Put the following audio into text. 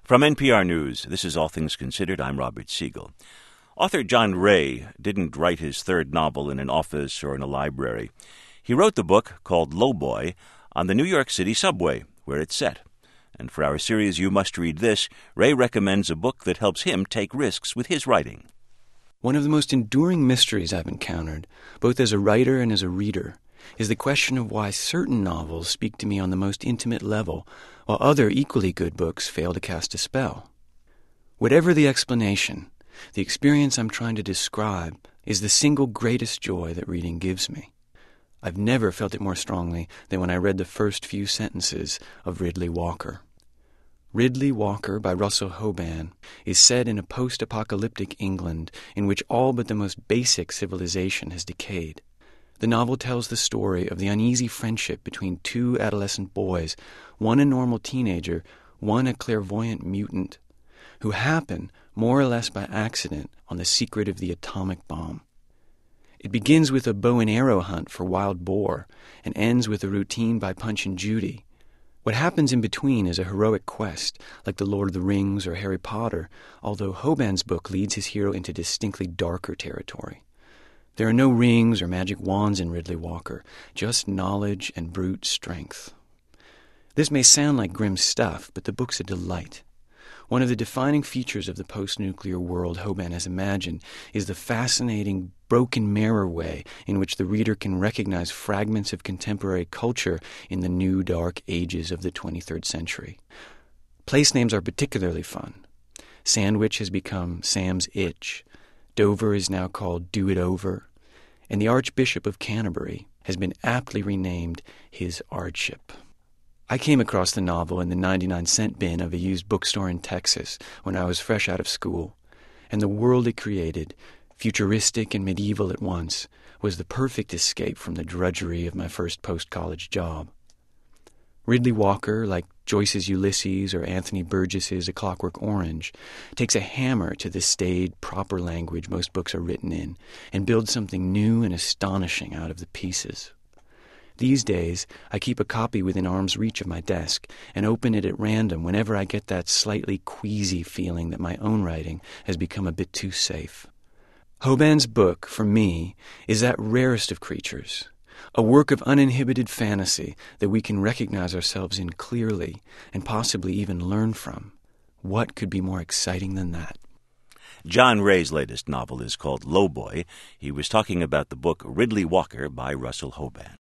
From NPR News, this is All Things Considered. I'm Robert Siegel. Author John Ray didn't write his third novel in an office or in a library. He wrote the book, called Lowboy, on the New York City subway, where it's set. And for our series You Must Read This, Ray recommends a book that helps him take risks with his writing. One of the most enduring mysteries I've encountered, both as a writer and as a reader, is the question of why certain novels speak to me on the most intimate level, while other equally good books fail to cast a spell. Whatever the explanation, the experience I'm trying to describe is the single greatest joy that reading gives me. I've never felt it more strongly than when I read the first few sentences of Riddley Walker. Riddley Walker by Russell Hoban is set in a post-apocalyptic England in which all but the most basic civilization has decayed. The novel tells the story of the uneasy friendship between two adolescent boys, one a normal teenager, one a clairvoyant mutant, who happen, more or less by accident, on the secret of the atomic bomb. It begins with a bow and arrow hunt for wild boar and ends with a routine by Punch and Judy. What happens in between is a heroic quest, like The Lord of the Rings or Harry Potter, although Hoban's book leads his hero into distinctly darker territory. There are no rings or magic wands in Riddley Walker, just knowledge and brute strength. This may sound like grim stuff, but the book's a delight. One of the defining features of the post-nuclear world Hoban has imagined is the fascinating, broken mirror way in which the reader can recognize fragments of contemporary culture in the new dark ages of the 23rd century. Place names are particularly fun. Sandwich has become Sam's Itch. Dover is now called Do It Over. And the Archbishop of Canterbury has been aptly renamed His Ardship. I came across the novel in the 99-cent bin of a used bookstore in Texas when I was fresh out of school, and the world it created, futuristic and medieval at once, was the perfect escape from the drudgery of my first post-college job. Riddley Walker, like Joyce's Ulysses or Anthony Burgess's A Clockwork Orange, takes a hammer to the staid, proper language most books are written in and builds something new and astonishing out of the pieces. These days, I keep a copy within arm's reach of my desk and open it at random whenever I get that slightly queasy feeling that my own writing has become a bit too safe. Hoban's book, for me, is that rarest of creatures, a work of uninhibited fantasy that we can recognize ourselves in clearly and possibly even learn from. What could be more exciting than that? John Ray's latest novel is called Lowboy. He was talking about the book Riddley Walker by Russell Hoban.